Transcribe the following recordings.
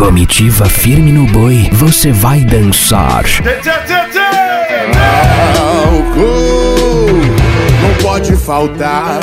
Comitiva firme no boi, você vai dançar. Álcool não pode faltar,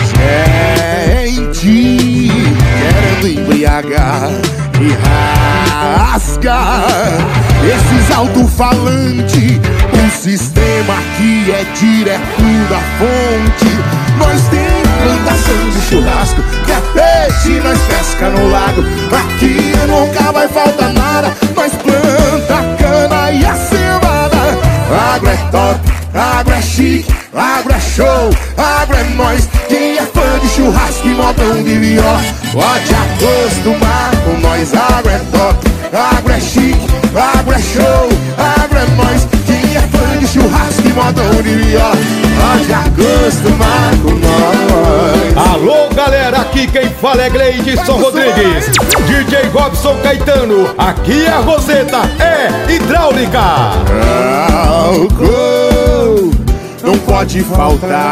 gente querendo embriagar e rasgar esses alto-falantes. O sistema aqui é direto da fonte. Nós tem plantação de churrasco, que é peixe, nós pesca no lago. Aqui nunca vai faltar nada, nós planta cana e a cevada. Agro é top, agro é chique, agro é show, agro é nós. Quem é fã de churrasco e modão de viola pode acostumar com nós. Agro é top, agro é chique, agro é show, agro é nós. Quem é fã de churrasco e modão de viola pode acostumar com nós. Alô galera, aqui quem fala é Gleidson Rodrigues, DJ Robson Caetano. Aqui a Roseta é hidráulica. Álcool não pode faltar,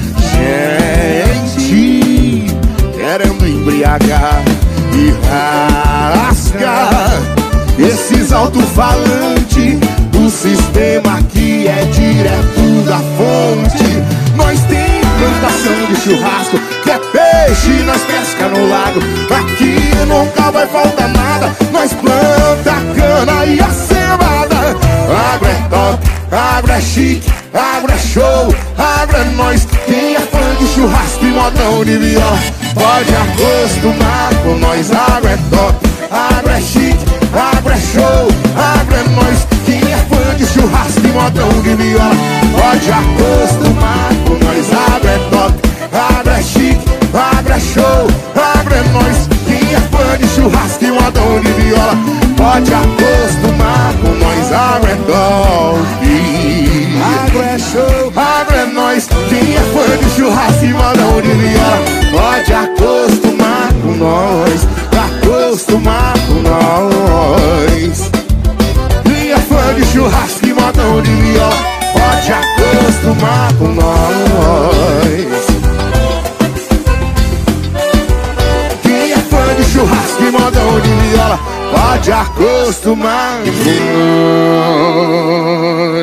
gente querendo embriagar e rasgar esses alto-falantes. O sistema aqui é direto da fonte. Nós tem plantação de churrasco, que é peixe, nós pesca no lago. Aqui nunca vai faltar nada, nós planta cana e a cevada. Agro é top, agro é chique, agro é show, agro é nós. Quem é fã de churrasco e modão de viola pode acostumar com nós. Agro é top, agro é chique, agro é show, agro é nós. Quem é fã de churrasco e modão de viola pode acostumar com nós. Agro é top, agro é chique, agro é show, agro é nós. Quem é fã de churrasco e modão de viola pode acostumar com nós. Agro é top, agro é show, agro é nós. Quem é fã de churrasco e modão de viola pode acostumar com nós. Acostumar com nós. Quem é fã de churrasco e modão de viola pode acostumar com nós. Quem é fã de churrasco e modão de viola pode acostumar com nós.